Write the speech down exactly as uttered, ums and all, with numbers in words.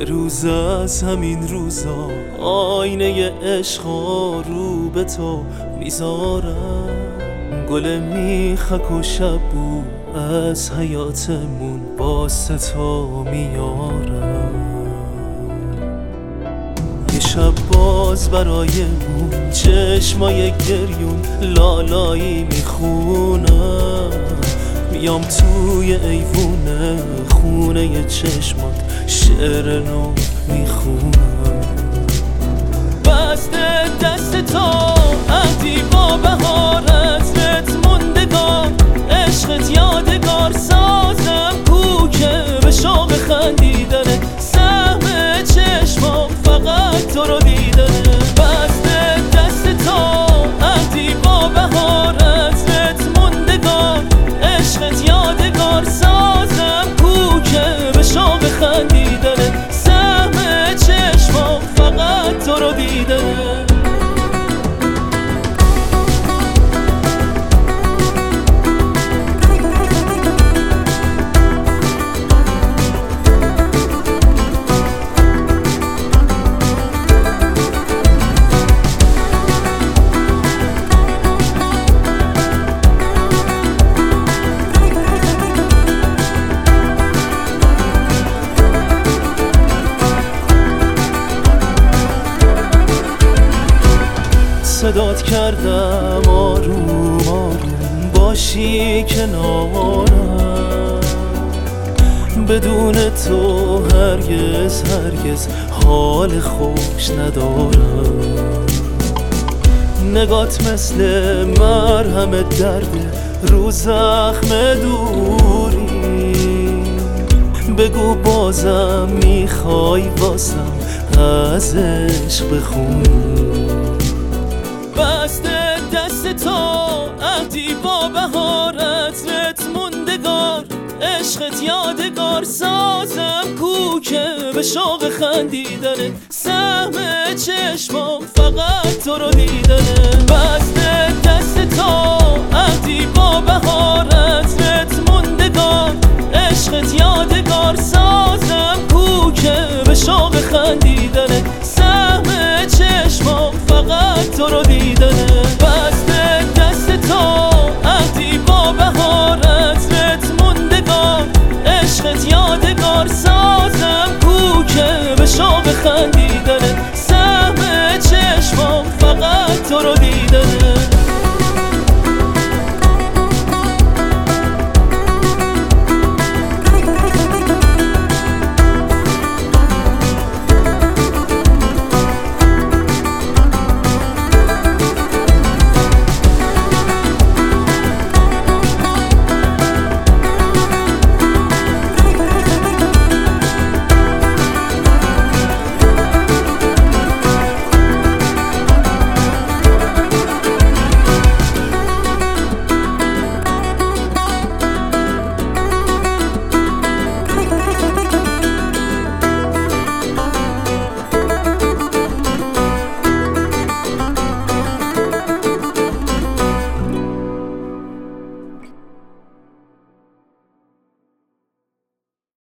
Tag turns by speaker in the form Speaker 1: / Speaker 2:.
Speaker 1: یه روز از همین روزا آینه عشقا رو به تو میذارم، گل میخک و شبو از حیاتمون واسه تو میارم. یه شب باز برایمون چشمای گریون لالایی میخونم، میام توی ایوونه خونه چشمات شعر نو میخونم. بسته دست تو عهدی با بهارت رت موندگار، عشقت یادگار سازم کوکه به شوق خندیدنه، سهم چشمام فقط تو رو دیدنه. بسته دست تو عهدی با بهارت رت موندگار، عشقت یادگار سازم کوکه به شوق خندیدنه، سهم چشمام فقط تو رو دیدنه. صدات کردم آروم آروم باشی کنارم، بدون تو هرگز هرگز حال خوش ندارم. نگات مثل مرهم درد رو زخم دوری، بگو بازم میخوای واسم از عشق بخونی. بسته دست تو عهدی با بهارت رت موندگار، عشقت یادگار سازم کوکه به شوق خندیدنه، سهم چشمام فقط تو رو دیدنه. بسته دست تو عهدی با بهارت رت موندگار، عشقت یادگار سازم کوکه به شوق خندیدنه، سهم چشمام فقط تو رو دیدنه. بسته دست تو عهدی با بهارت رت موندگار، عشقت یادگار سازم کوکه به شوق خندیدنه، سهم چشمام فقط تو رو دیدنه.